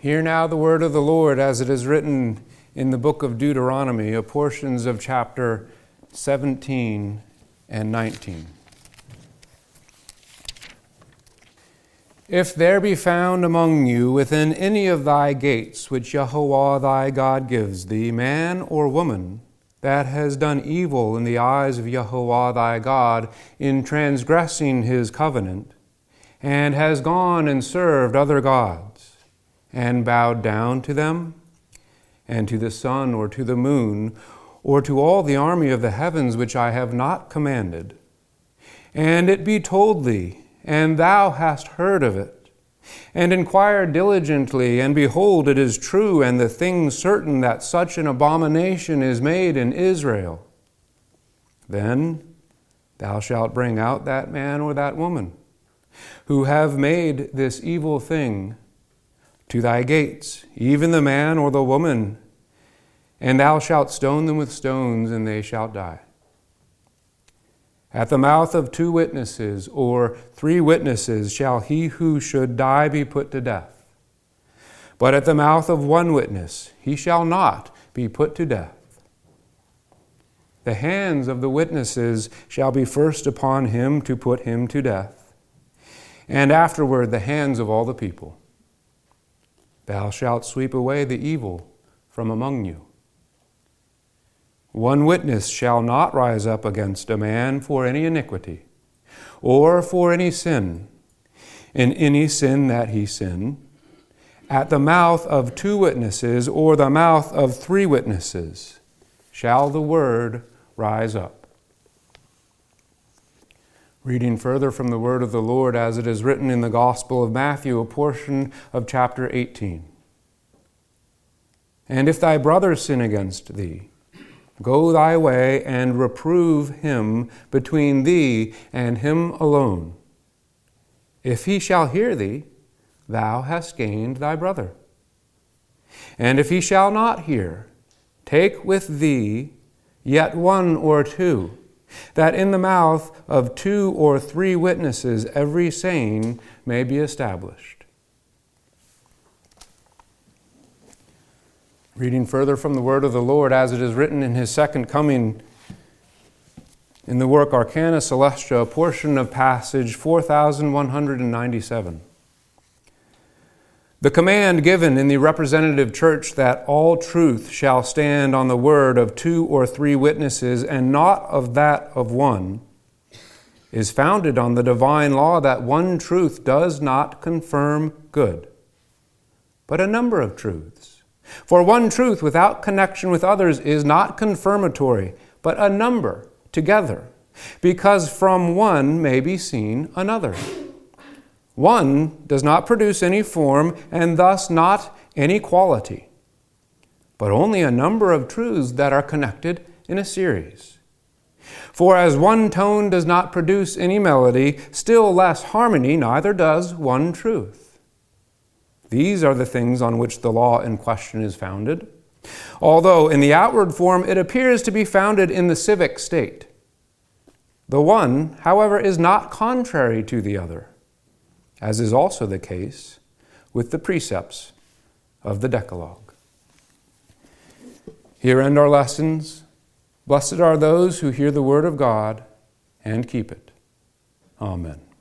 Hear now the word of the Lord as it is written in the book of Deuteronomy, portions of chapter 17 and 19. If there be found among you within any of thy gates which Yahweh thy God gives thee, man or woman, that has done evil in the eyes of Yahweh thy God in transgressing his covenant, and has gone and served other gods, and bowed down to them, and to the sun, or to the moon, or to all the army of the heavens which I have not commanded, and it be told thee, and thou hast heard of it, and inquired diligently, and behold, it is true, and the thing certain that such an abomination is made in Israel, then thou shalt bring out that man or that woman who have made this evil thing to thy gates, even the man or the woman, and thou shalt stone them with stones, and they shall die. At the mouth of 2 witnesses or 3 witnesses shall he who should die be put to death. But at the mouth of 1 witness he shall not be put to death. The hands of the witnesses shall be first upon him to put him to death, and afterward the hands of all the people. Thou shalt sweep away the evil from among you. 1 witness shall not rise up against a man for any iniquity, or for any sin, in any sin that he sin. At the mouth of 2 witnesses, or the mouth of 3 witnesses, shall the word rise up. Reading further from the word of the Lord as it is written in the Gospel of Matthew, a portion of chapter 18. And if thy brother sin against thee, go thy way and reprove him between thee and him alone. If he shall hear thee, thou hast gained thy brother. And if he shall not hear, take with thee yet 1 or 2, that in the mouth of 2 or 3 witnesses every saying may be established. Reading further from the word of the Lord as it is written in his second coming in the work Arcana Celestia, a portion of passage 4197. The command given in the representative church that all truth shall stand on the word of 2 or 3 witnesses and not of that of 1 is founded on the divine law that one truth does not confirm good, but a number of truths. For one truth without connection with others is not confirmatory, but a number together, because from one may be seen another. One does not produce any form, and thus not any quality, but only a number of truths that are connected in a series. For as one tone does not produce any melody, still less harmony, neither does one truth. These are the things on which the law in question is founded, although in the outward form it appears to be founded in the civic state. The one, however, is not contrary to the other, as is also the case with the precepts of the Decalogue. Here end our lessons. Blessed are those who hear the word of God and keep it. Amen.